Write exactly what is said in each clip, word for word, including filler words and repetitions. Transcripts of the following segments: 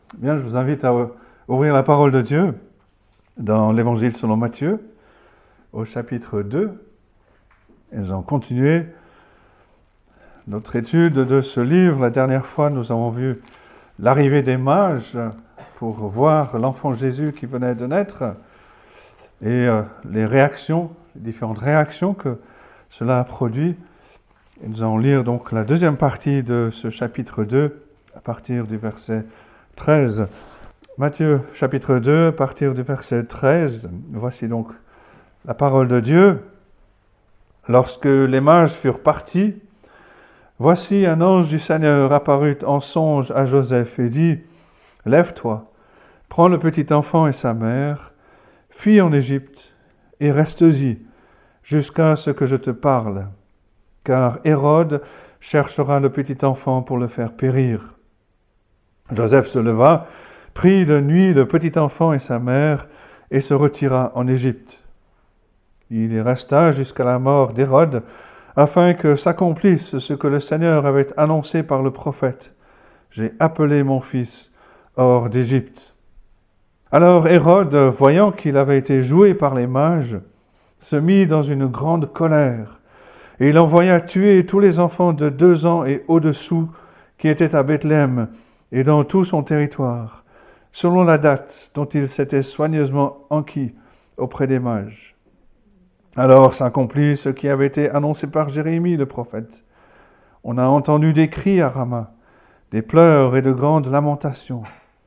Bien, je vous invite à ouvrir la parole de Dieu dans l'Évangile selon Matthieu, au chapitre deux. Et nous allons continuer notre étude de ce livre. La dernière fois, nous avons vu l'arrivée des mages pour voir l'enfant Jésus qui venait de naître et euh, les réactions, les différentes réactions que cela a produit. Et nous allons lire donc la deuxième partie de ce chapitre deux à partir du verset treize. Matthieu chapitre deux, à partir du verset treize. Voici donc la parole de Dieu. Lorsque les mages furent partis, voici un ange du Seigneur apparut en songe à Joseph et dit : « Lève-toi, prends le petit enfant et sa mère, fuis en Égypte et reste-y jusqu'à ce que je te parle, car Hérode cherchera le petit enfant pour le faire périr. » Joseph se leva, prit de nuit le petit enfant et sa mère et se retira en Égypte. Il y resta jusqu'à la mort d'Hérode, afin que s'accomplisse ce que le Seigneur avait annoncé par le prophète : « J'ai appelé mon fils hors d'Égypte. » Alors Hérode, voyant qu'il avait été joué par les mages, se mit dans une grande colère, et il envoya tuer tous les enfants de deux ans et au-dessous qui étaient à Bethléem et dans tout son territoire, selon la date dont il s'était soigneusement enquis auprès des mages. Alors s'accomplit ce qui avait été annoncé par Jérémie le prophète. On a entendu des cris à Rama, des pleurs et de grandes lamentations.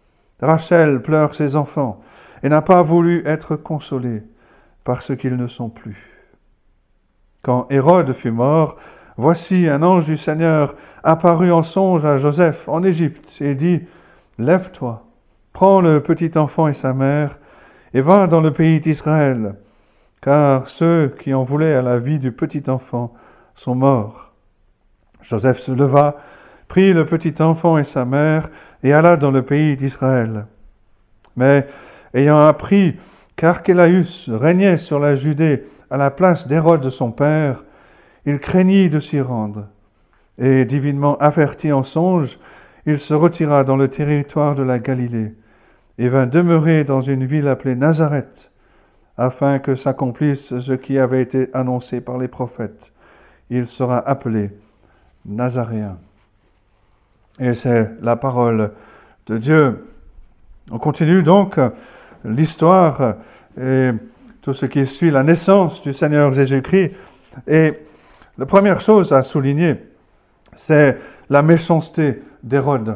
Rachel pleure ses enfants et n'a pas voulu être consolée parce qu'ils ne sont plus. Quand Hérode fut mort, voici un ange du Seigneur apparut en songe à Joseph en Égypte et dit : « Lève-toi, prends le petit enfant et sa mère et va dans le pays d'Israël, car ceux qui en voulaient à la vie du petit enfant sont morts. » Joseph se leva, prit le petit enfant et sa mère et alla dans le pays d'Israël. Mais ayant appris qu'Archélaüs régnait sur la Judée à la place d'Hérode son père, il craignit de s'y rendre. Et divinement averti en songe, il se retira dans le territoire de la Galilée et vint demeurer dans une ville appelée Nazareth, afin que s'accomplisse ce qui avait été annoncé par les prophètes. Il sera appelé Nazaréen. Et c'est la parole de Dieu. On continue donc l'histoire et tout ce qui suit la naissance du Seigneur Jésus-Christ. Et la première chose à souligner, c'est la méchanceté d'Hérode.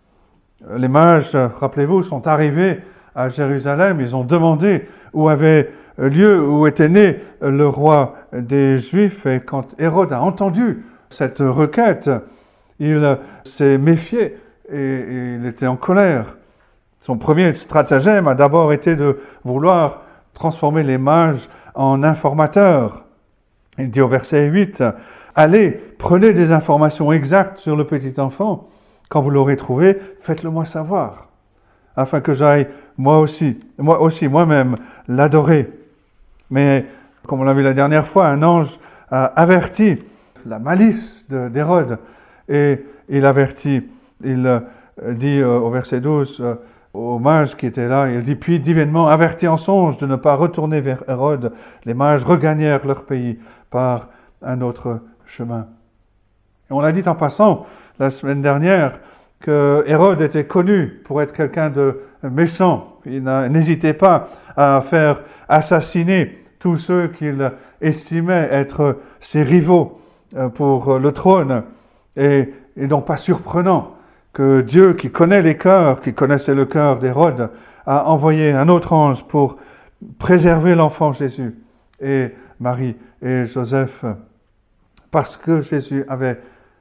Les mages, rappelez-vous, sont arrivés à Jérusalem. Ils ont demandé où avait lieu, où était né le roi des Juifs. Et quand Hérode a entendu cette requête, il s'est méfié et il était en colère. Son premier stratagème a d'abord été de vouloir transformer les mages en informateurs. Il dit au verset huit, « Allez, prenez des informations exactes sur le petit enfant. Quand vous l'aurez trouvé, faites-le-moi savoir, afin que j'aille moi aussi, moi aussi, moi-même, l'adorer. » Mais, comme on l'a vu la dernière fois, un ange a averti la malice de, d'Hérode. Et il avertit, il dit au verset douze aux mages qui étaient là, il dit « Puis divinement averti en songe de ne pas retourner vers Hérode, les mages regagnèrent leur pays par un autre chemin. » Et on l'a dit en passant la semaine dernière que Hérode était connu pour être quelqu'un de méchant. Il n'hésitait pas à faire assassiner tous ceux qu'il estimait être ses rivaux pour le trône. Et, et donc pas surprenant que Dieu, qui connaît les cœurs, qui connaissait le cœur d'Hérode, a envoyé un autre ange pour préserver l'enfant Jésus et Marie et Joseph, parce que Jésus avait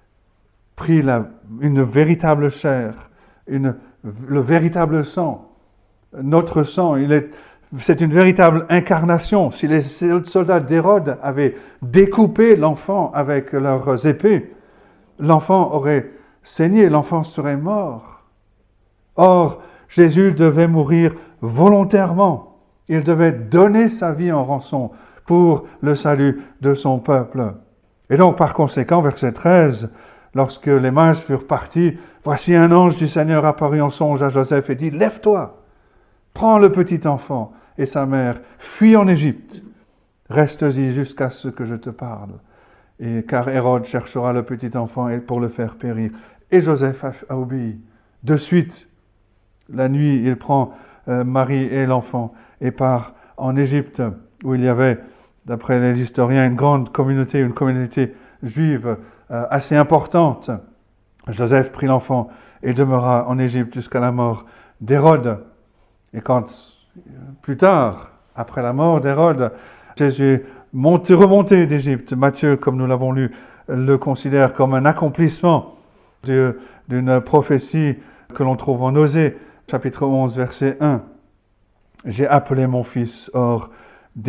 pris la, une véritable chair, une, le véritable sang, notre sang. Il est, c'est une véritable incarnation. Si les soldats d'Hérode avaient découpé l'enfant avec leurs épées, l'enfant aurait saigné, l'enfant serait mort. Or, Jésus devait mourir volontairement. Il devait donner sa vie en rançon pour le salut de son peuple. Et donc, par conséquent, verset treize, lorsque les mages furent partis, voici un ange du Seigneur apparut en songe à Joseph et dit, « Lève-toi, prends le petit enfant et sa mère, fuis en Égypte, reste-y jusqu'à ce que je te parle. Et car Hérode cherchera le petit enfant pour le faire périr. » Et Joseph a, a obéi. De suite, la nuit, il prend euh, Marie et l'enfant et part en Égypte, où il y avait, d'après les historiens, une grande communauté, une communauté juive euh, assez importante. Joseph prit l'enfant et demeura en Égypte jusqu'à la mort d'Hérode. Et quand, plus tard, après la mort d'Hérode, Jésus est monté, remonté d'Égypte, Matthieu, comme nous l'avons lu, le considère comme un accomplissement de, d'une prophétie que l'on trouve en Osée, chapitre onze, verset un. « J'ai appelé mon fils hors d'Égypte. »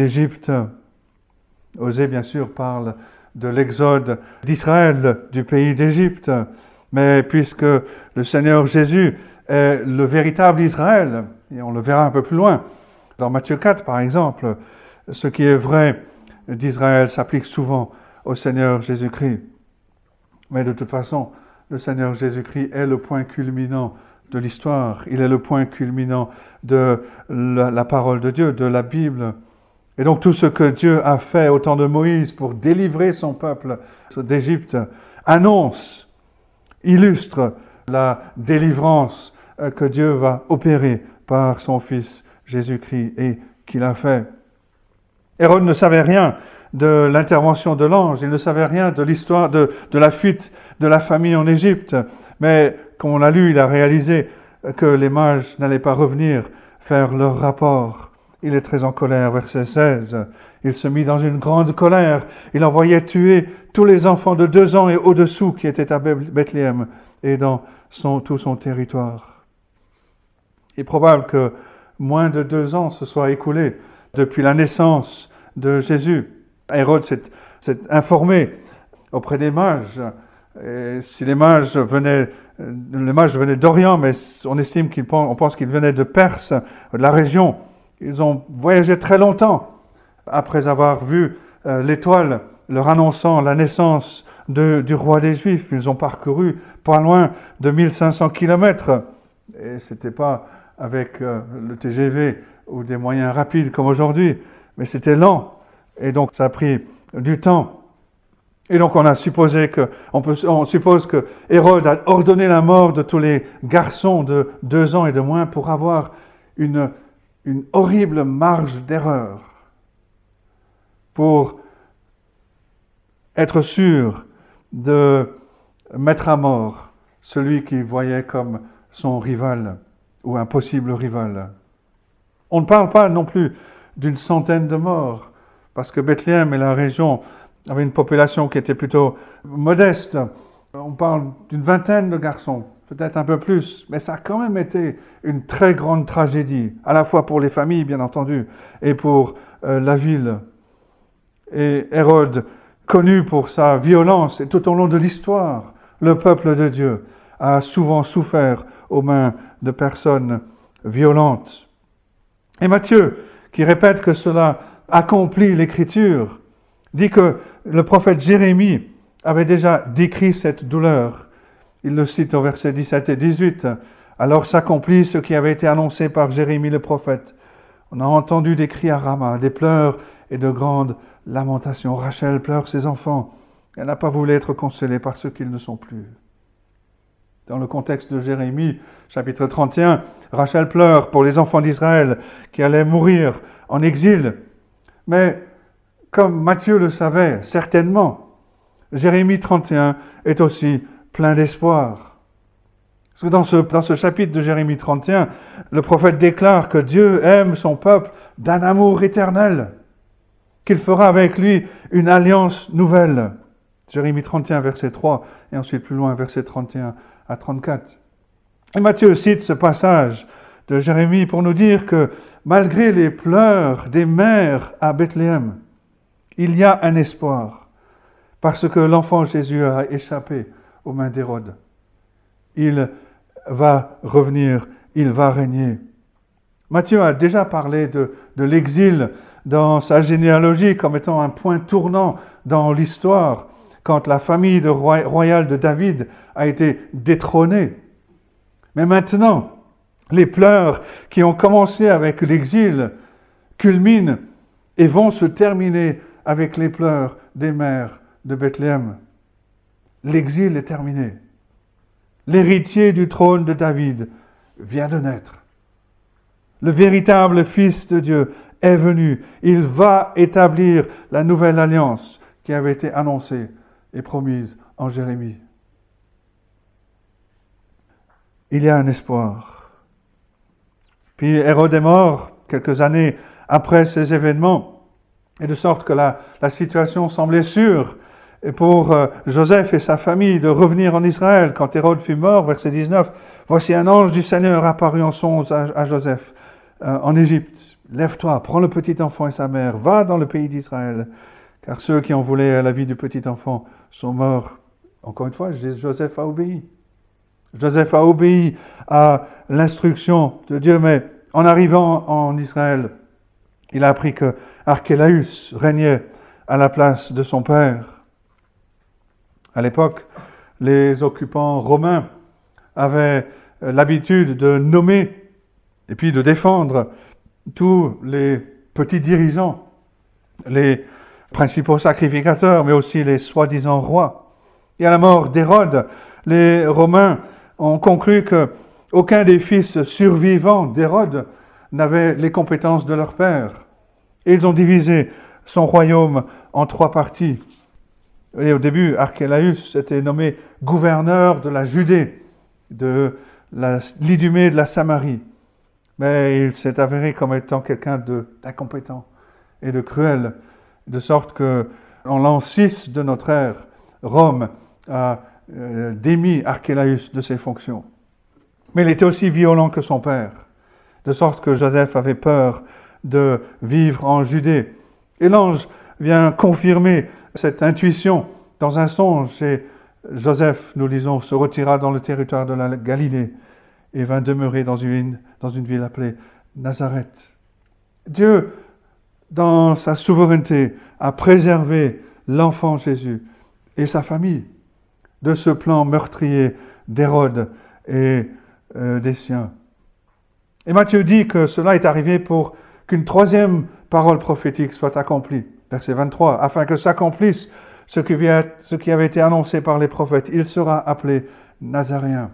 Osée, bien sûr, parle de l'exode d'Israël du pays d'Égypte. Mais puisque le Seigneur Jésus est le véritable Israël, et on le verra un peu plus loin, dans Matthieu quatre par exemple, ce qui est vrai d'Israël s'applique souvent au Seigneur Jésus-Christ. Mais de toute façon, le Seigneur Jésus-Christ est le point culminant de l'histoire. Il est le point culminant de la, la parole de Dieu, de la Bible. Et donc tout ce que Dieu a fait au temps de Moïse pour délivrer son peuple d'Égypte annonce, illustre la délivrance que Dieu va opérer par son Fils Jésus-Christ et qu'il a fait. Hérode ne savait rien de l'intervention de l'ange, il ne savait rien de l'histoire de, de la fuite de la famille en Égypte, mais comme on l'a lu, il a réalisé que les mages n'allaient pas revenir faire leur rapport. Il est très en colère, verset seize. Il se mit dans une grande colère. Il envoyait tuer tous les enfants de deux ans et au-dessous qui étaient à Bethléem et dans son, tout son territoire. Il est probable que moins de deux ans se soient écoulés depuis la naissance de Jésus. Hérode s'est, s'est informé auprès des mages. Et si les mages venaient, les mages venaient d'Orient, mais on estime qu'ils on pense qu'ils venaient de Perse, de la région. Ils ont voyagé très longtemps après avoir vu euh, l'étoile leur annonçant la naissance de, du roi des Juifs. Ils ont parcouru pas loin de mille cinq cents kilomètres. Et ce n'était pas avec euh, le T G V ou des moyens rapides comme aujourd'hui, mais c'était lent. Et donc ça a pris du temps. Et donc on a supposé que, on, peut, on suppose que Hérode a ordonné la mort de tous les garçons de deux ans et de moins pour avoir une, une horrible marge d'erreur, pour être sûr de mettre à mort celui qu'il voyait comme son rival ou un possible rival. On ne parle pas non plus d'une centaine de morts, parce que Bethléem et la région avaient une population qui était plutôt modeste. On parle d'une vingtaine de garçons, peut-être un peu plus, mais ça a quand même été une très grande tragédie, à la fois pour les familles, bien entendu, et pour euh, la ville. Et Hérode, connu pour sa violence, et tout au long de l'histoire, le peuple de Dieu a souvent souffert aux mains de personnes violentes. Et Matthieu, qui répète que cela accomplit l'Écriture, dit que le prophète Jérémie avait déjà décrit cette douleur. Il le cite au verset dix-sept et dix-huit. « Alors s'accomplit ce qui avait été annoncé par Jérémie le prophète. On a entendu des cris à Rama, des pleurs et de grandes lamentations. Rachel pleure ses enfants. Elle n'a pas voulu être consolée par ceux qu'ils ne sont plus. » Dans le contexte de Jérémie, chapitre trente et un, Rachel pleure pour les enfants d'Israël qui allaient mourir en exil. Mais comme Matthieu le savait certainement, Jérémie trente et un est aussi plein d'espoir. Parce que dans ce, dans ce chapitre de Jérémie trente et un, le prophète déclare que Dieu aime son peuple d'un amour éternel, qu'il fera avec lui une alliance nouvelle. Jérémie trente et un, verset trois, et ensuite plus loin, verset trente et un à trente-quatre. Et Matthieu cite ce passage de Jérémie pour nous dire que malgré les pleurs des mères à Bethléem, il y a un espoir, parce que l'enfant Jésus a échappé aux mains d'Hérode. Il va revenir, il va régner. Matthieu a déjà parlé de, de l'exil dans sa généalogie comme étant un point tournant dans l'histoire, quand la famille de roi, royale de David a été détrônée. Mais maintenant, les pleurs qui ont commencé avec l'exil culminent et vont se terminer avec les pleurs des mères de Bethléem. L'exil est terminé. L'héritier du trône de David vient de naître. Le véritable Fils de Dieu est venu. Il va établir la nouvelle alliance qui avait été annoncée et promise en Jérémie. Il y a un espoir. Puis Hérode est mort quelques années après ces événements, et de sorte que la, la situation semblait sûre pour euh, Joseph et sa famille de revenir en Israël. Quand Hérode fut mort, verset dix-neuf, « Voici un ange du Seigneur apparut en songe à, à Joseph euh, en Égypte. Lève-toi, prends le petit enfant et sa mère, va dans le pays d'Israël, car ceux qui en voulaient la vie du petit enfant sont morts. » Encore une fois, Joseph a obéi. Joseph a obéi à l'instruction de Dieu, mais en arrivant en Israël, il a appris que Archélaüs régnait à la place de son père. À l'époque, les occupants romains avaient l'habitude de nommer et puis de défendre tous les petits dirigeants, les principaux sacrificateurs, mais aussi les soi-disant rois. Et à la mort d'Hérode, les Romains ont conclu qu'aucun des fils survivants d'Hérode n'avait les compétences de leur père. Et ils ont divisé son royaume en trois parties. Et au début, Archélaüs était nommé gouverneur de la Judée, de la, l'Idumée de la Samarie. Mais il s'est avéré comme étant quelqu'un de, d'incompétent et de cruel, de sorte que, en l'an six de notre ère, Rome a euh, démis Archélaüs de ses fonctions. Mais il était aussi violent que son père, de sorte que Joseph avait peur de vivre en Judée. Et l'ange vient confirmer cette intuition dans un songe, et Joseph, nous lisons, se retira dans le territoire de la Galilée et vint demeurer dans une, dans une ville appelée Nazareth. Dieu, dans sa souveraineté, a préservé l'enfant Jésus et sa famille de ce plan meurtrier d'Hérode et euh, des siens. Et Matthieu dit que cela est arrivé pour qu'une troisième parole prophétique soit accomplie. Verset vingt-trois, afin que s'accomplisse ce qui, vient, ce qui avait été annoncé par les prophètes, il sera appelé Nazaréen.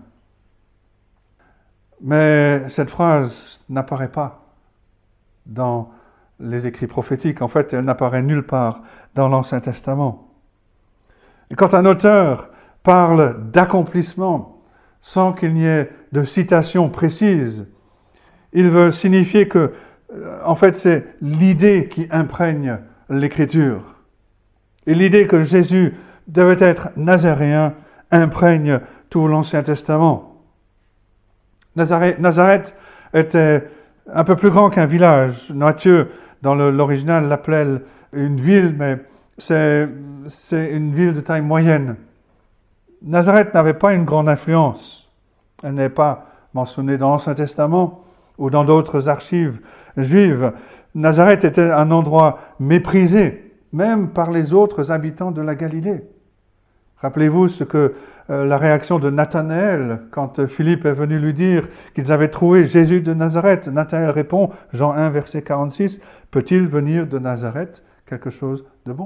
Mais cette phrase n'apparaît pas dans les écrits prophétiques. En fait, elle n'apparaît nulle part dans l'Ancien Testament. Et quand un auteur parle d'accomplissement sans qu'il n'y ait de citation précise, il veut signifier que, en fait, c'est l'idée qui imprègne l'Écriture. Et l'idée que Jésus devait être nazaréen imprègne tout l'Ancien Testament. Nazareth, Nazareth était un peu plus grand qu'un village. Matthieu, dans le, l'original, l'appelait une ville, mais c'est, c'est une ville de taille moyenne. Nazareth n'avait pas une grande influence. Elle n'est pas mentionnée dans l'Ancien Testament ou dans d'autres archives juives. Nazareth était un endroit méprisé, même par les autres habitants de la Galilée. Rappelez-vous ce que euh, la réaction de Nathanaël, quand Philippe est venu lui dire qu'ils avaient trouvé Jésus de Nazareth. Nathanaël répond, Jean un, verset quarante-six, « Peut-il venir de Nazareth quelque chose de bon ?»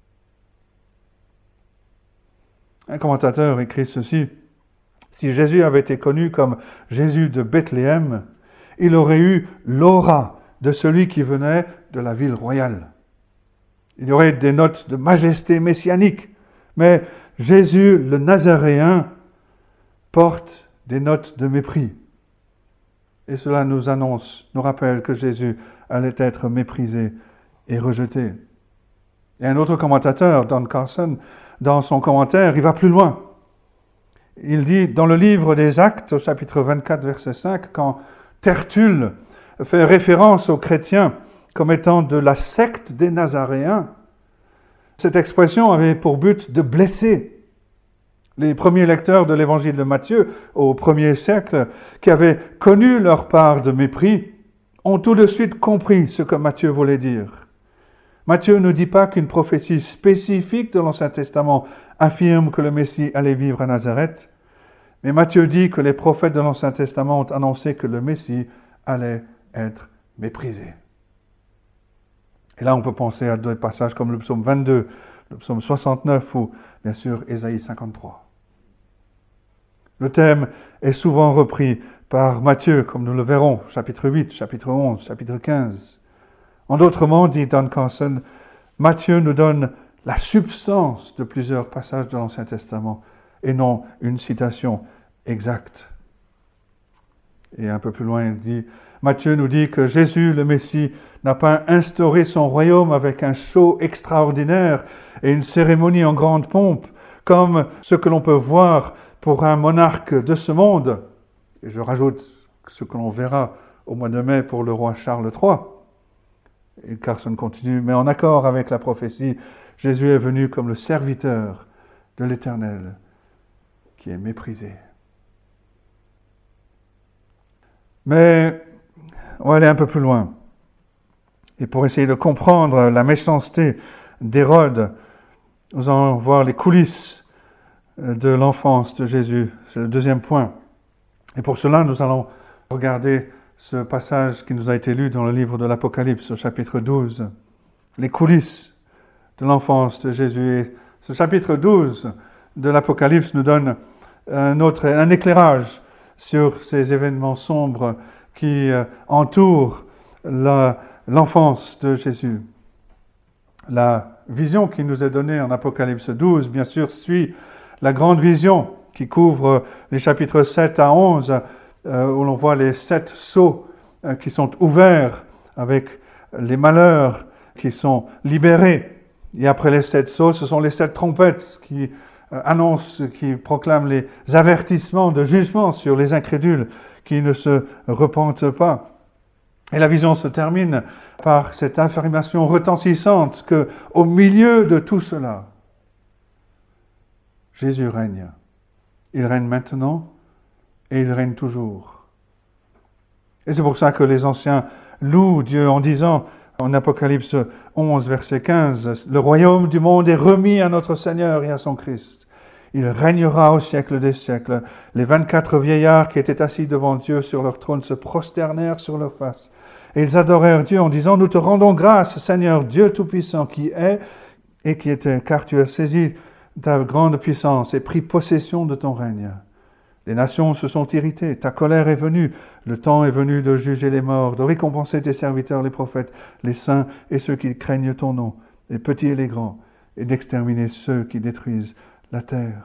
Un commentateur écrit ceci, « Si Jésus avait été connu comme Jésus de Bethléem, il aurait eu l'aura de celui qui venait de la ville royale. Il y aurait des notes de majesté messianique, mais Jésus, le Nazaréen, porte des notes de mépris. Et cela nous annonce, nous rappelle que Jésus allait être méprisé et rejeté. Et un autre commentateur, Don Carson, dans son commentaire, il va plus loin. Il dit, dans le livre des Actes, au chapitre vingt-quatre, verset cinq, quand Tertulle fait référence aux chrétiens comme étant de la secte des Nazaréens, cette expression avait pour but de blesser les premiers lecteurs de l'évangile de Matthieu au premier siècle, qui avaient connu leur part de mépris, ont tout de suite compris ce que Matthieu voulait dire. Matthieu ne dit pas qu'une prophétie spécifique de l'Ancien Testament affirme que le Messie allait vivre à Nazareth, mais Matthieu dit que les prophètes de l'Ancien Testament ont annoncé que le Messie allait être méprisé. Et là, on peut penser à deux passages comme le psaume vingt-deux, le psaume soixante-neuf ou, bien sûr, Ésaïe cinquante-trois. Le thème est souvent repris par Matthieu, comme nous le verrons, chapitre huit, chapitre onze, chapitre quinze. En d'autres mots, dit Don Carson, Matthieu nous donne la substance de plusieurs passages de l'Ancien Testament et non une citation exacte. Et un peu plus loin, il dit, Matthieu nous dit que Jésus, le Messie, n'a pas instauré son royaume avec un show extraordinaire et une cérémonie en grande pompe, comme ce que l'on peut voir pour un monarque de ce monde. Et je rajoute ce que l'on verra au mois de mai pour le roi Charles trois. Et Carson continue, mais en accord avec la prophétie, Jésus est venu comme le serviteur de l'Éternel, qui est méprisé. Mais on va aller un peu plus loin. Et pour essayer de comprendre la méchanceté d'Hérode, nous allons voir les coulisses de l'enfance de Jésus. C'est le deuxième point. Et pour cela, nous allons regarder ce passage qui nous a été lu dans le livre de l'Apocalypse, au chapitre douze. Les coulisses de l'enfance de Jésus. Et ce chapitre douze de l'Apocalypse nous donne un, autre, un éclairage sur ces événements sombres qui euh, entourent la, l'enfance de Jésus. La vision qui nous est donnée en Apocalypse douze, bien sûr, suit la grande vision qui couvre les chapitres sept à onze, euh, où l'on voit les sept sceaux euh, qui sont ouverts avec les malheurs qui sont libérés. Et après les sept sceaux, ce sont les sept trompettes qui euh, annoncent, qui proclament les avertissements de jugement sur les incrédules qui ne se repentent pas. Et la vision se termine par cette affirmation retentissante que, au milieu de tout cela, Jésus règne. Il règne maintenant et il règne toujours. Et c'est pour ça que les anciens louent Dieu en disant, en Apocalypse onze, verset quinze, « Le royaume du monde est remis à notre Seigneur et à son Christ. Il régnera au siècle des siècles. » Les vingt-quatre vieillards qui étaient assis devant Dieu sur leur trône se prosternèrent sur leur face. Et ils adorèrent Dieu en disant, « Nous te rendons grâce, Seigneur Dieu Tout-Puissant, qui est et qui était, car tu as saisi ta grande puissance et pris possession de ton règne. Les nations se sont irritées, ta colère est venue, le temps est venu de juger les morts, de récompenser tes serviteurs les prophètes, les saints et ceux qui craignent ton nom, les petits et les grands, et d'exterminer ceux qui détruisent la terre. »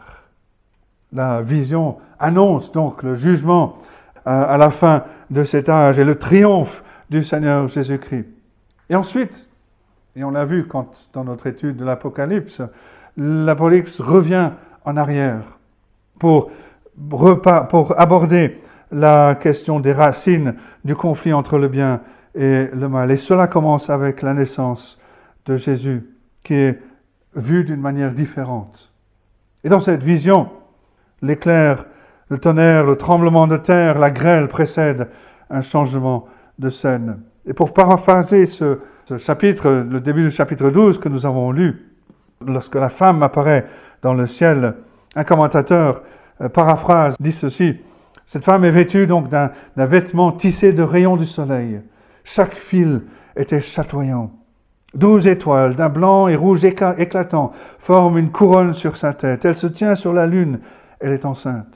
La vision annonce donc le jugement à la fin de cet âge et le triomphe du Seigneur Jésus-Christ. Et ensuite, et on l'a vu quand, dans notre étude de l'Apocalypse, l'Apocalypse revient en arrière pour, repas, pour aborder la question des racines du conflit entre le bien et le mal. Et cela commence avec la naissance de Jésus, qui est vue d'une manière différente. Et dans cette vision, l'éclair, le tonnerre, le tremblement de terre, la grêle précèdent un changement de scène. Et pour paraphraser ce, ce chapitre, le début du chapitre douze que nous avons lu, lorsque la femme apparaît dans le ciel, un commentateur euh, paraphrase, dit ceci, « Cette femme est vêtue donc d'un, d'un vêtement tissé de rayons du soleil. Chaque fil était chatoyant. Douze étoiles, d'un blanc et rouge éclatant, forment une couronne sur sa tête. Elle se tient sur la lune, elle est enceinte.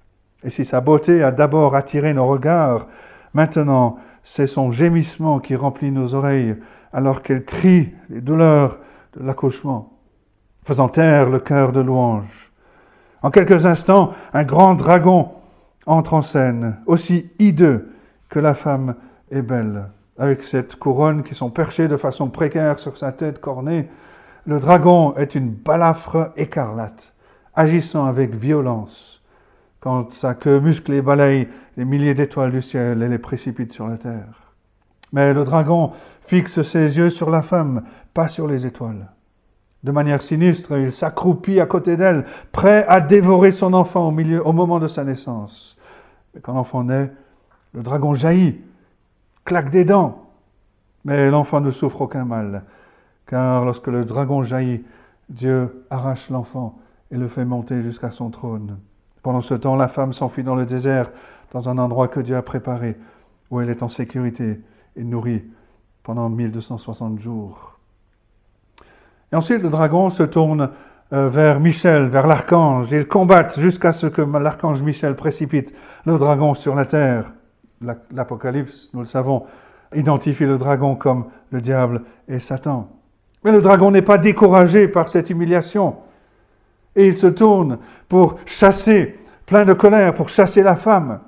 Et si sa beauté a d'abord attiré nos regards, maintenant c'est son gémissement qui remplit nos oreilles, alors qu'elle crie les douleurs de l'accouchement, faisant taire le cœur de louange. En quelques instants, un grand dragon entre en scène, aussi hideux que la femme est belle. Avec cette couronne qui sont perchées de façon précaire sur sa tête cornée, le dragon est une balafre écarlate, agissant avec violence, quand sa queue musclée balaye les milliers d'étoiles du ciel et les précipite sur la terre. Mais le dragon fixe ses yeux sur la femme, pas sur les étoiles. De manière sinistre, il s'accroupit à côté d'elle, prêt à dévorer son enfant au, milieu, au moment de sa naissance. Mais quand l'enfant naît, le dragon jaillit, claque des dents, mais l'enfant ne souffre aucun mal, car lorsque le dragon jaillit, Dieu arrache l'enfant et le fait monter jusqu'à son trône. Pendant ce temps, la femme s'enfuit dans le désert, dans un endroit que Dieu a préparé, où elle est en sécurité et nourrie pendant mille deux cent soixante jours. Et ensuite, le dragon se tourne euh, vers Michel, vers l'archange. Ils combattent jusqu'à ce que l'archange Michel précipite le dragon sur la terre. L'Apocalypse, nous le savons, identifie le dragon comme le diable et Satan. Mais le dragon n'est pas découragé par cette humiliation. Et il se tourne pour chasser, plein de colère, pour chasser la femme.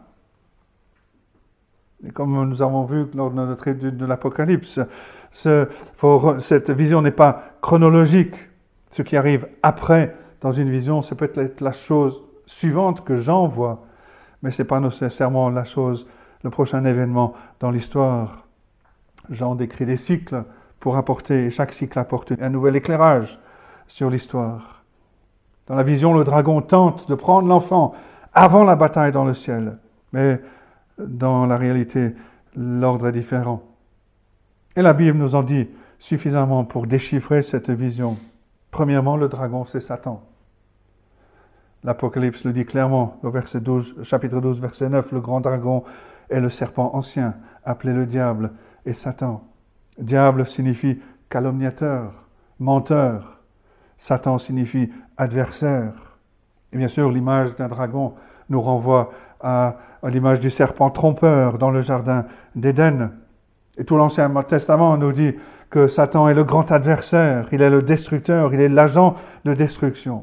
Et comme nous avons vu lors de notre étude de l'Apocalypse, ce, faut, cette vision n'est pas chronologique. Ce qui arrive après dans une vision, c'est peut-être la chose suivante que Jean voit, mais ce n'est pas nécessairement la chose, le prochain événement dans l'histoire. Jean décrit des cycles pour apporter, et chaque cycle apporte un nouvel éclairage sur l'histoire. Dans la vision, le dragon tente de prendre l'enfant avant la bataille dans le ciel, mais dans la réalité, l'ordre est différent. Et la Bible nous en dit suffisamment pour déchiffrer cette vision. Premièrement, le dragon, c'est Satan. L'Apocalypse le dit clairement au verset douze, chapitre douze, verset neuf, le grand dragon est le serpent ancien, appelé le diable et Satan. Diable signifie calomniateur, menteur. Satan signifie adversaire. Et bien sûr, l'image d'un dragon nous renvoie à, à l'image du serpent trompeur dans le jardin d'Éden. Et tout l'Ancien Testament nous dit que Satan est le grand adversaire, il est le destructeur, il est l'agent de destruction.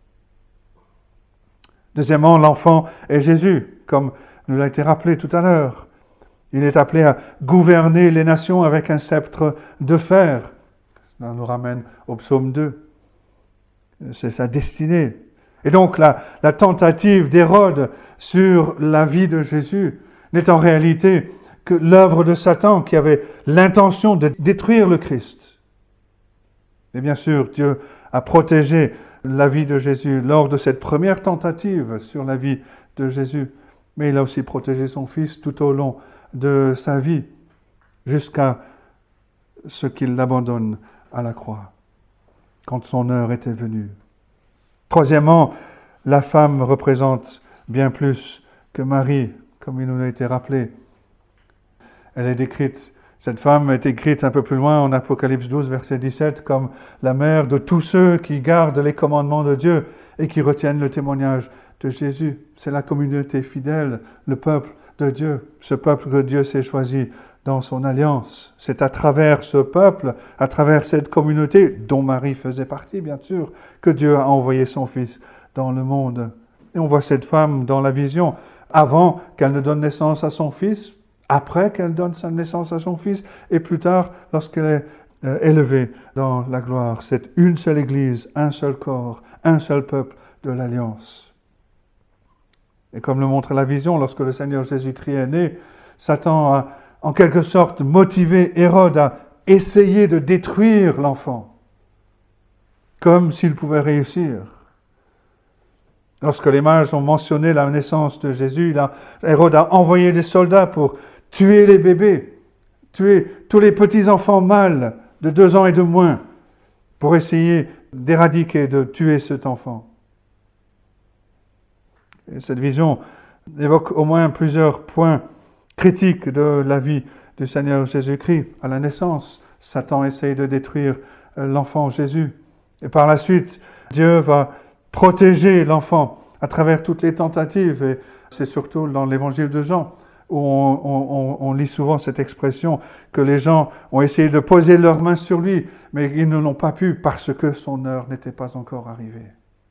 Deuxièmement, l'enfant est Jésus, comme nous l'a été rappelé tout à l'heure. Il est appelé à gouverner les nations avec un sceptre de fer. Ça nous ramène au psaume deux. C'est sa destinée. Et donc la, la tentative d'Hérode sur la vie de Jésus n'est en réalité que l'œuvre de Satan qui avait l'intention de détruire le Christ. Et bien sûr, Dieu a protégé la vie de Jésus lors de cette première tentative sur la vie de Jésus, mais il a aussi protégé son Fils tout au long de sa vie, jusqu'à ce qu'il l'abandonne à la croix, quand son heure était venue. Troisièmement, la femme représente bien plus que Marie, comme il nous a été rappelé. Elle est décrite, cette femme est écrite un peu plus loin en Apocalypse douze, verset dix-sept, comme la mère de tous ceux qui gardent les commandements de Dieu et qui retiennent le témoignage de Jésus. C'est la communauté fidèle, le peuple de Dieu, ce peuple que Dieu s'est choisi dans son alliance. C'est à travers ce peuple, à travers cette communauté, dont Marie faisait partie, bien sûr, que Dieu a envoyé son Fils dans le monde. Et on voit cette femme dans la vision, avant qu'elle ne donne naissance à son Fils, après qu'elle donne sa naissance à son Fils, et plus tard, lorsqu'elle est euh, élevée dans la gloire. C'est une seule Église, un seul corps, un seul peuple de l'Alliance. Et comme le montre la vision, lorsque le Seigneur Jésus-Christ est né, Satan a en quelque sorte motivé Hérode à essayer de détruire l'enfant, comme s'il pouvait réussir. Lorsque les mages ont mentionné la naissance de Jésus, là, Hérode a envoyé des soldats pour tuer les bébés, tuer tous les petits-enfants mâles de deux ans et de moins, pour essayer d'éradiquer, de tuer cet enfant. Et cette vision évoque au moins plusieurs points critiques de la vie du Seigneur Jésus-Christ. À la naissance, Satan essaye de détruire l'enfant Jésus. Et par la suite, Dieu va protéger l'enfant à travers toutes les tentatives. Et c'est surtout dans l'évangile de Jean où on, on, on lit souvent cette expression que les gens ont essayé de poser leurs mains sur lui, mais ils ne l'ont pas pu parce que son heure n'était pas encore arrivée.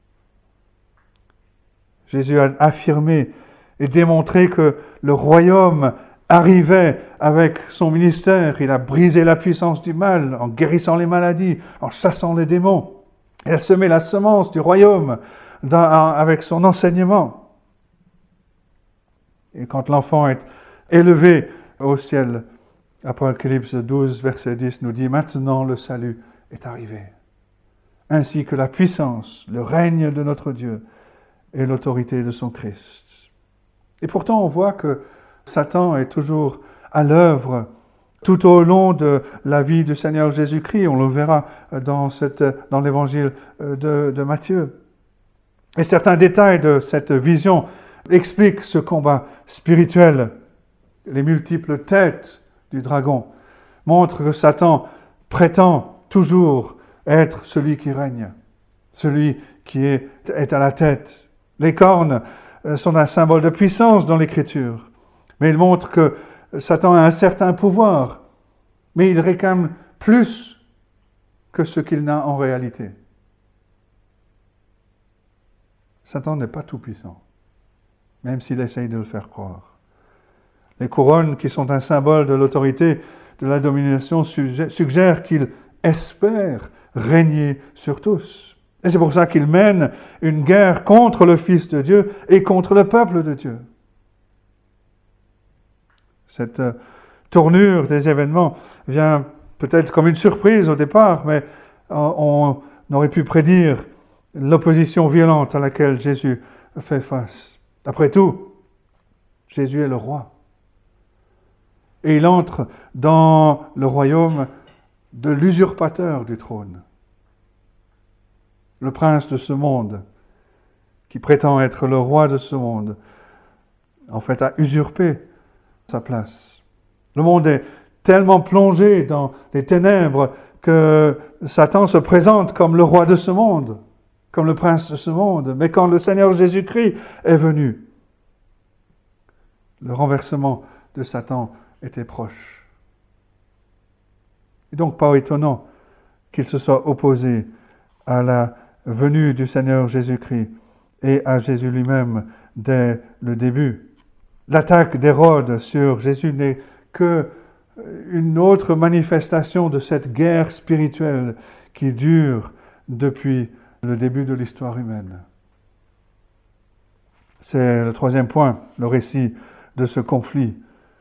Jésus a affirmé et démontré que le royaume arrivait avec son ministère. Il a brisé la puissance du mal en guérissant les maladies, en chassant les démons. Il a semé la semence du royaume dans, avec son enseignement. Et quand l'enfant est élevé au ciel, Apocalypse douze, verset dix nous dit « Maintenant le salut est arrivé, ainsi que la puissance, le règne de notre Dieu et l'autorité de son Christ. » Et pourtant, on voit que Satan est toujours à l'œuvre tout au long de la vie du Seigneur Jésus-Christ. On le verra dans, cette, dans l'évangile de, de Matthieu. Et certains détails de cette vision expliquent ce combat spirituel. Les multiples têtes du dragon montrent que Satan prétend toujours être celui qui règne, celui qui est, est à la tête. Les cornes sont un symbole de puissance dans l'Écriture, mais ils montrent que Satan a un certain pouvoir, mais il réclame plus que ce qu'il n'a en réalité. Satan n'est pas tout-puissant, même s'il essaye de le faire croire. Les couronnes, qui sont un symbole de l'autorité, de la domination, suggèrent qu'il espère régner sur tous. Et c'est pour ça qu'il mène une guerre contre le Fils de Dieu et contre le peuple de Dieu. Cette euh, tournure des événements vient peut-être comme une surprise au départ, mais euh, on aurait pu prédire l'opposition violente à laquelle Jésus fait face. Après tout, Jésus est le roi. Et il entre dans le royaume de l'usurpateur du trône. Le prince de ce monde, qui prétend être le roi de ce monde, en fait a usurpé sa place. Le monde est tellement plongé dans les ténèbres que Satan se présente comme le roi de ce monde, comme le prince de ce monde. Mais quand le Seigneur Jésus-Christ est venu, le renversement de Satan était proche. Et donc pas étonnant qu'il se soit opposé à la venue du Seigneur Jésus-Christ et à Jésus lui-même dès le début. L'attaque d'Hérode sur Jésus n'est qu'une autre manifestation de cette guerre spirituelle qui dure depuis le début de l'histoire humaine. C'est le troisième point, le récit de ce conflit.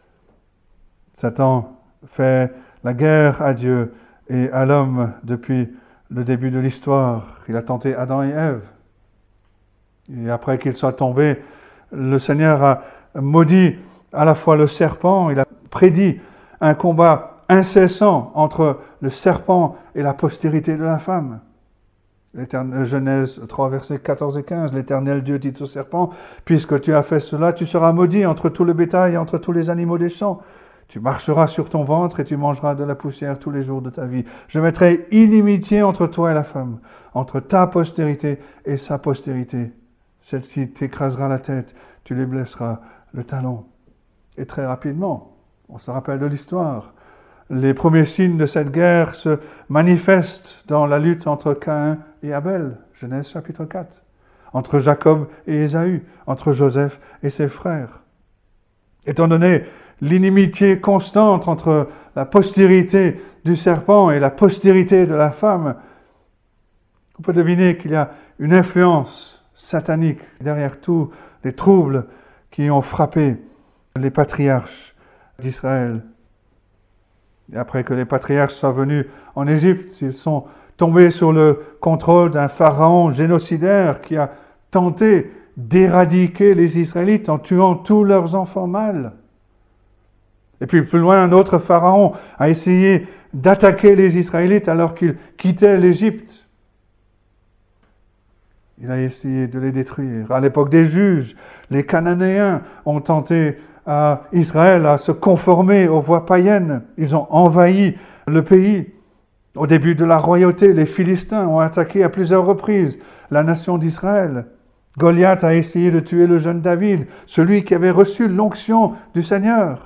Satan fait la guerre à Dieu et à l'homme depuis le début de l'histoire. Il a tenté Adam et Ève. Et après qu'ils soient tombés, le Seigneur a maudit à la fois le serpent, il a prédit un combat incessant entre le serpent et la postérité de la femme. Genèse trois, versets quatorze et quinze, l'Éternel Dieu dit au serpent, « Puisque tu as fait cela, tu seras maudit entre tout le bétail et entre tous les animaux des champs. Tu marcheras sur ton ventre et tu mangeras de la poussière tous les jours de ta vie. Je mettrai inimitié entre toi et la femme, entre ta postérité et sa postérité. Celle-ci t'écrasera la tête, tu lui blesseras le talon. » Et très rapidement, on se rappelle de l'histoire, les premiers signes de cette guerre se manifestent dans la lutte entre Caïn et Abel, Genèse chapitre quatre, entre Jacob et Ésaü, entre Joseph et ses frères. Étant donné l'inimitié constante entre la postérité du serpent et la postérité de la femme, on peut deviner qu'il y a une influence satanique derrière tous les troubles qui ont frappé les patriarches d'Israël. Et après que les patriarches soient venus en Égypte, ils sont tombés sous le contrôle d'un pharaon génocidaire qui a tenté d'éradiquer les Israélites en tuant tous leurs enfants mâles. Et puis plus loin, un autre pharaon a essayé d'attaquer les Israélites alors qu'ils quittaient l'Égypte. Il a essayé de les détruire. À l'époque des juges, les Cananéens ont tenté à Israël à se conformer aux voies païennes. Ils ont envahi le pays. Au début de la royauté, les Philistins ont attaqué à plusieurs reprises la nation d'Israël. Goliath a essayé de tuer le jeune David, celui qui avait reçu l'onction du Seigneur.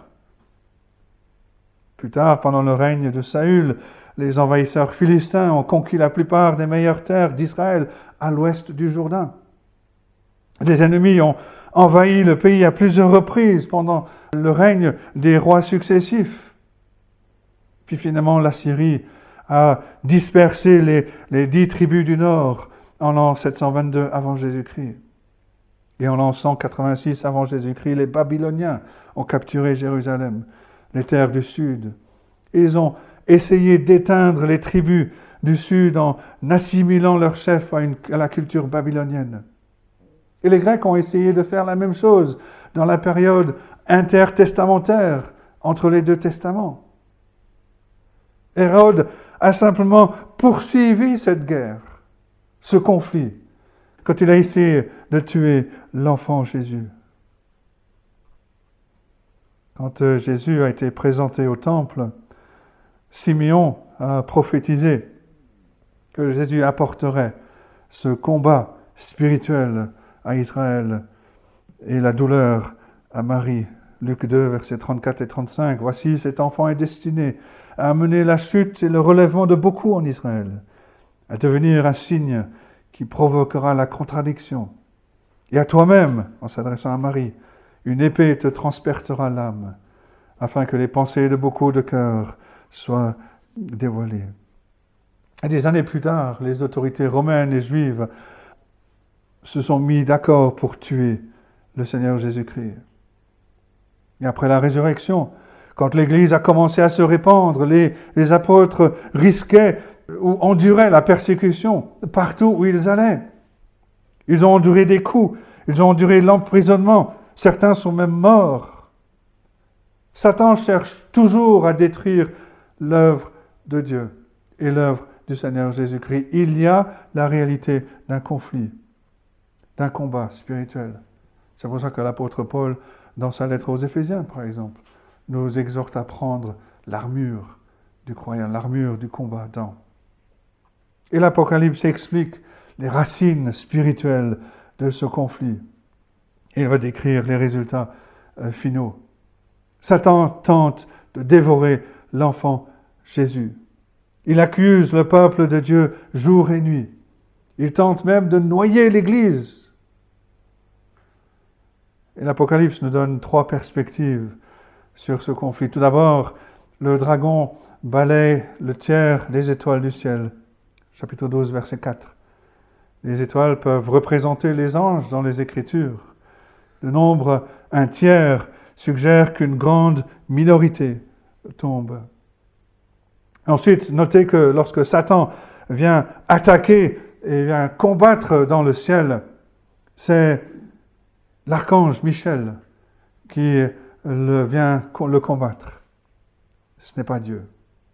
Plus tard, pendant le règne de Saül, les envahisseurs philistins ont conquis la plupart des meilleures terres d'Israël à l'ouest du Jourdain. Les ennemis ont envahi le pays à plusieurs reprises pendant le règne des rois successifs. Puis finalement, la Syrie a dispersé les, les dix tribus du nord en l'an sept cent vingt-deux avant Jésus-Christ. Et en l'an cent quatre-vingt-six avant Jésus-Christ, les Babyloniens ont capturé Jérusalem, les terres du sud. Ils ont essayé d'éteindre les tribus du sud en assimilant leurs chefs à, une, à la culture babylonienne. Et les Grecs ont essayé de faire la même chose dans la période intertestamentaire entre les deux testaments. Hérode a simplement poursuivi cette guerre, ce conflit, quand il a essayé de tuer l'enfant Jésus. Quand Jésus a été présenté au temple, Simeon a prophétisé que Jésus apporterait ce combat spirituel à Israël et la douleur à Marie. Luc deux, versets trente-quatre et trente-cinq. « Voici, cet enfant est destiné à amener la chute et le relèvement de beaucoup en Israël, à devenir un signe qui provoquera la contradiction. Et à toi-même, en s'adressant à Marie, une épée te transpercera l'âme, afin que les pensées de beaucoup de cœurs soient dévoilées. » Et des années plus tard, les autorités romaines et juives se sont mis d'accord pour tuer le Seigneur Jésus-Christ. Et après la résurrection, quand l'Église a commencé à se répandre, les, les apôtres risquaient ou enduraient la persécution partout où ils allaient. Ils ont enduré des coups, ils ont enduré l'emprisonnement, certains sont même morts. Satan cherche toujours à détruire l'œuvre de Dieu et l'œuvre du Seigneur Jésus-Christ. Il y a la réalité d'un conflit, d'un combat spirituel. C'est pour ça que l'apôtre Paul, dans sa lettre aux Éphésiens, par exemple, nous exhorte à prendre l'armure du croyant, l'armure du combattant. Et l'Apocalypse explique les racines spirituelles de ce conflit. Il va décrire les résultats euh, finaux. Satan tente de dévorer l'enfant Jésus. Il accuse le peuple de Dieu jour et nuit. Il tente même de noyer l'Église. Et l'Apocalypse nous donne trois perspectives sur ce conflit. Tout d'abord, le dragon balaye le tiers des étoiles du ciel. Chapitre douze, verset quatre. Les étoiles peuvent représenter les anges dans les Écritures. Le nombre un tiers suggère qu'une grande minorité tombe. Ensuite, notez que lorsque Satan vient attaquer et vient combattre dans le ciel, c'est l'archange Michel qui le vient le combattre. Ce n'est pas Dieu.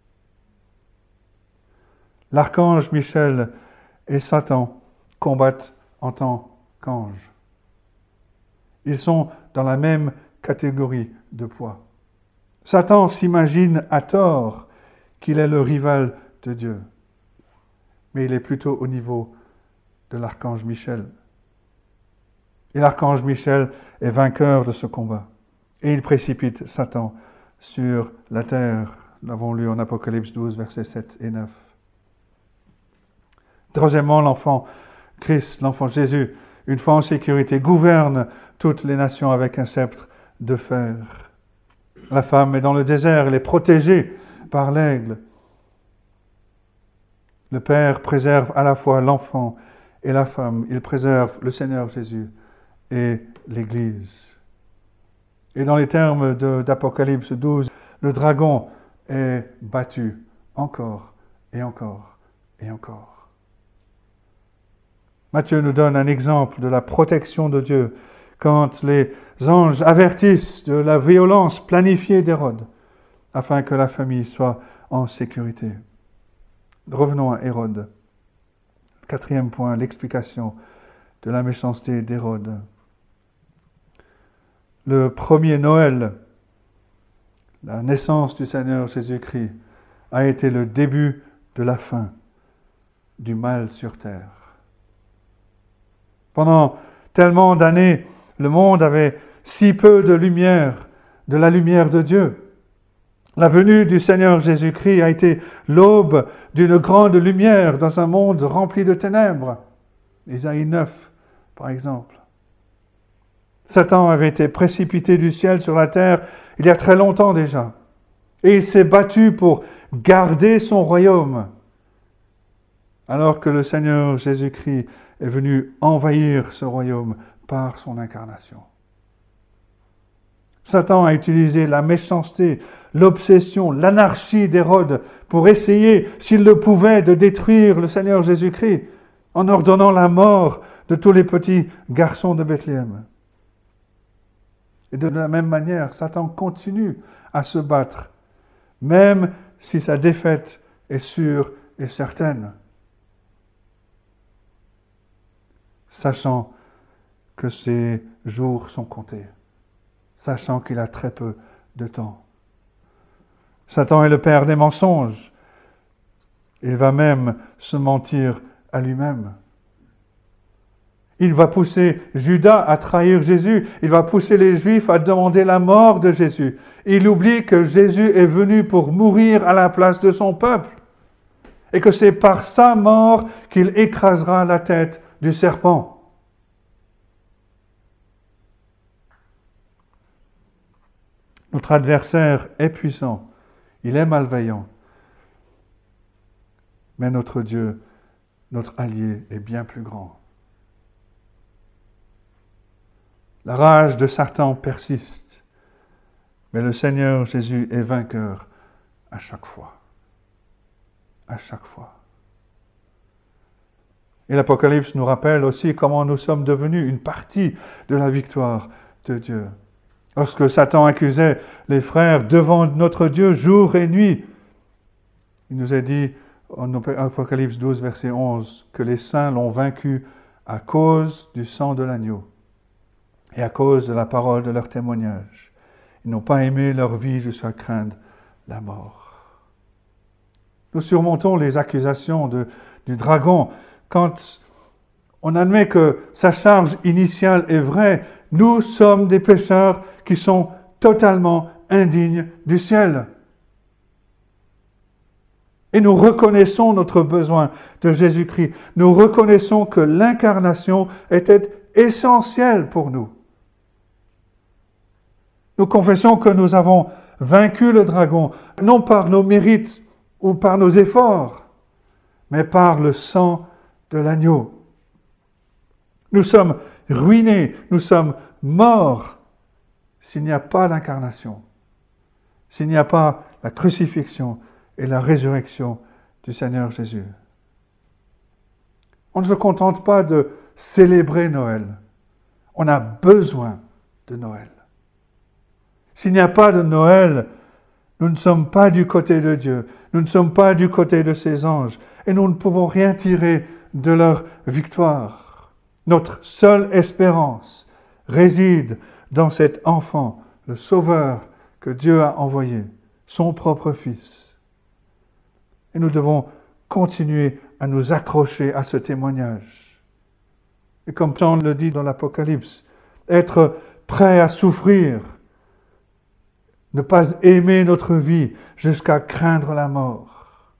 L'archange Michel et Satan combattent en tant qu'anges. Ils sont dans la même catégorie de poids. Satan s'imagine à tort qu'il est le rival de Dieu, mais il est plutôt au niveau de l'archange Michel. Et l'archange Michel est vainqueur de ce combat. Et il précipite Satan sur la terre. Nous l'avons lu en Apocalypse douze, versets sept et neuf. Troisièmement, l'enfant Christ, l'enfant Jésus, une fois en sécurité, gouverne toutes les nations avec un sceptre de fer. La femme est dans le désert, elle est protégée par l'aigle. Le Père préserve à la fois l'enfant et la femme. Il préserve le Seigneur Jésus et l'Église. Et dans les termes de, d'Apocalypse douze, le dragon est battu encore et encore et encore. Matthieu nous donne un exemple de la protection de Dieu quand les anges avertissent de la violence planifiée d'Hérode afin que la famille soit en sécurité. Revenons à Hérode. Quatrième point, l'explication de la méchanceté d'Hérode. Le premier Noël, la naissance du Seigneur Jésus-Christ, a été le début de la fin du mal sur terre. Pendant tellement d'années, le monde avait si peu de lumière, de la lumière de Dieu. La venue du Seigneur Jésus-Christ a été l'aube d'une grande lumière dans un monde rempli de ténèbres. Isaïe neuf, par exemple. Satan avait été précipité du ciel sur la terre il y a très longtemps déjà. Et il s'est battu pour garder son royaume, alors que le Seigneur Jésus-Christ est venu envahir ce royaume par son incarnation. Satan a utilisé la méchanceté, l'obsession, l'anarchie d'Hérode pour essayer, s'il le pouvait, de détruire le Seigneur Jésus-Christ en ordonnant la mort de tous les petits garçons de Bethléem. Et de la même manière, Satan continue à se battre, même si sa défaite est sûre et certaine, sachant que ses jours sont comptés, sachant qu'il a très peu de temps. Satan est le père des mensonges. Il va même se mentir à lui-même. Il va pousser Judas à trahir Jésus. Il va pousser les Juifs à demander la mort de Jésus. Il oublie que Jésus est venu pour mourir à la place de son peuple. Et que c'est par sa mort qu'il écrasera la tête du serpent. Notre adversaire est puissant. Il est malveillant. Mais notre Dieu, notre allié, est bien plus grand. La rage de Satan persiste, mais le Seigneur Jésus est vainqueur à chaque fois. À chaque fois. Et l'Apocalypse nous rappelle aussi comment nous sommes devenus une partie de la victoire de Dieu. Lorsque Satan accusait les frères devant notre Dieu jour et nuit, il nous a dit en Apocalypse douze, verset onze, que les saints l'ont vaincu à cause du sang de l'agneau et à cause de la parole de leur témoignage. Ils n'ont pas aimé leur vie jusqu'à craindre la mort. Nous surmontons les accusations de, du dragon. Quand on admet que sa charge initiale est vraie, nous sommes des pécheurs qui sont totalement indignes du ciel. Et nous reconnaissons notre besoin de Jésus-Christ. Nous reconnaissons que l'incarnation était essentielle pour nous. Nous confessons que nous avons vaincu le dragon, non par nos mérites ou par nos efforts, mais par le sang de l'agneau. Nous sommes ruinés, nous sommes morts s'il n'y a pas l'incarnation, s'il n'y a pas la crucifixion et la résurrection du Seigneur Jésus. On ne se contente pas de célébrer Noël. On a besoin de Noël. S'il n'y a pas de Noël, nous ne sommes pas du côté de Dieu, nous ne sommes pas du côté de ses anges, et nous ne pouvons rien tirer de leur victoire. Notre seule espérance réside dans cet enfant, le Sauveur que Dieu a envoyé, son propre Fils. Et nous devons continuer à nous accrocher à ce témoignage. Et comme Jean le dit dans l'Apocalypse, être prêt à souffrir, ne pas aimer notre vie jusqu'à craindre la mort.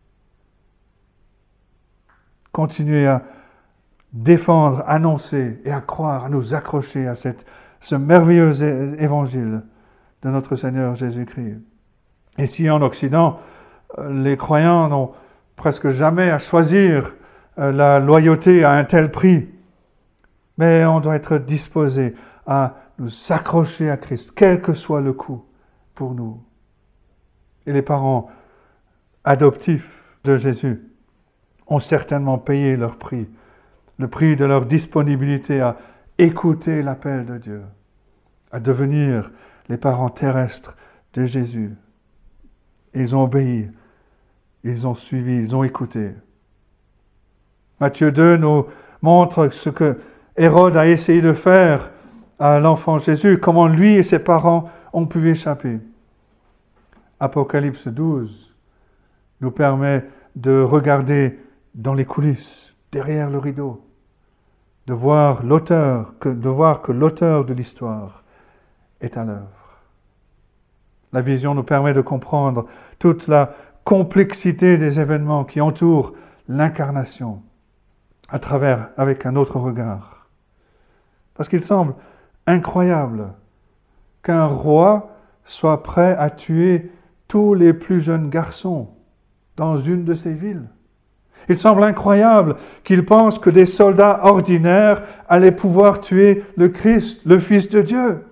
Continuer à défendre, annoncer et à croire, à nous accrocher à cette, ce merveilleux évangile de notre Seigneur Jésus-Christ. Ici en Occident, les croyants n'ont presque jamais à choisir la loyauté à un tel prix, mais on doit être disposé à nous accrocher à Christ, quel que soit le coût pour nous. Et les parents adoptifs de Jésus ont certainement payé leur prix, le prix de leur disponibilité à écouter l'appel de Dieu, à devenir les parents terrestres de Jésus. Ils ont obéi, ils ont suivi, ils ont écouté. Matthieu deux nous montre ce que Hérode a essayé de faire à l'enfant Jésus, comment lui et ses parents ont pu échapper. Apocalypse douze nous permet de regarder dans les coulisses, derrière le rideau, de voir l'auteur, que, de voir que l'auteur de l'histoire est à l'œuvre. La vision nous permet de comprendre toute la complexité des événements qui entourent l'incarnation à travers, avec un autre regard. Parce qu'il semble incroyable qu'un roi soit prêt à tuer tous les plus jeunes garçons dans une de ces villes. Il semble incroyable qu'il pense que des soldats ordinaires allaient pouvoir tuer le Christ, le Fils de Dieu.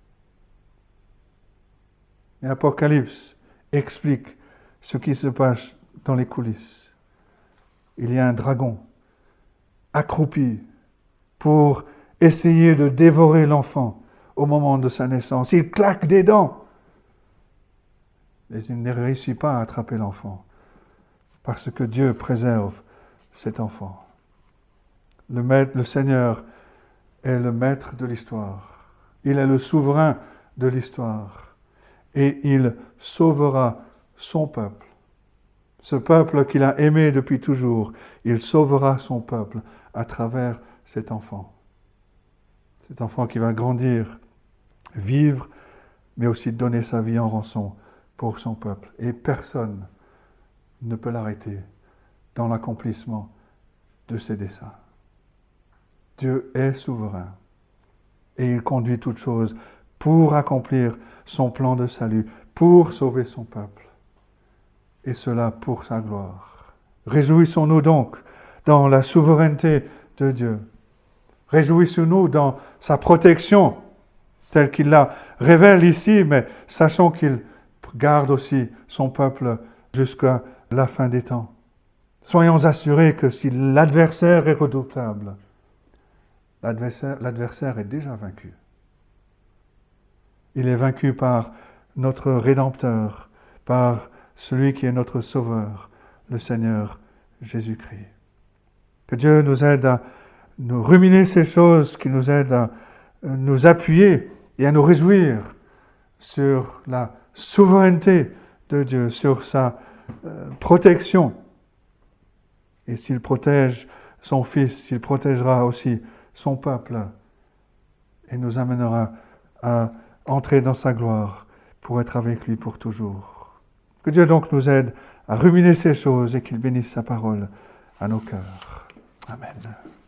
Et l'Apocalypse explique ce qui se passe dans les coulisses. Il y a un dragon accroupi pour essayer de dévorer l'enfant au moment de sa naissance. Il claque des dents. mais il ne réussit pas à attraper l'enfant, parce que Dieu préserve cet enfant. Le, maître, le Seigneur est le maître de l'histoire. Il est le souverain de l'histoire. Et il sauvera son peuple. Ce peuple qu'il a aimé depuis toujours, il sauvera son peuple à travers cet enfant. Cet enfant qui va grandir, vivre, mais aussi donner sa vie en rançon pour son peuple. Et personne ne peut l'arrêter dans l'accomplissement de ses desseins. Dieu est souverain et il conduit toutes choses pour accomplir son plan de salut, pour sauver son peuple, et cela pour sa gloire. Réjouissons-nous donc dans la souveraineté de Dieu. Réjouissons-nous dans sa protection, telle qu'il la révèle ici, mais sachons qu'il garde aussi son peuple jusqu'à la fin des temps. Soyons assurés que si l'adversaire est redoutable, l'adversaire, l'adversaire est déjà vaincu. Il est vaincu par notre Rédempteur, par celui qui est notre Sauveur, le Seigneur Jésus-Christ. Que Dieu nous aide à nous ruminer ces choses, qui nous aident à nous appuyer et à nous réjouir sur la souveraineté de Dieu, sur sa euh, protection. Et s'il protège son Fils, il protégera aussi son peuple et nous amènera à entrer dans sa gloire pour être avec lui pour toujours. Que Dieu donc nous aide à ruminer ces choses et qu'il bénisse sa parole à nos cœurs. Amen.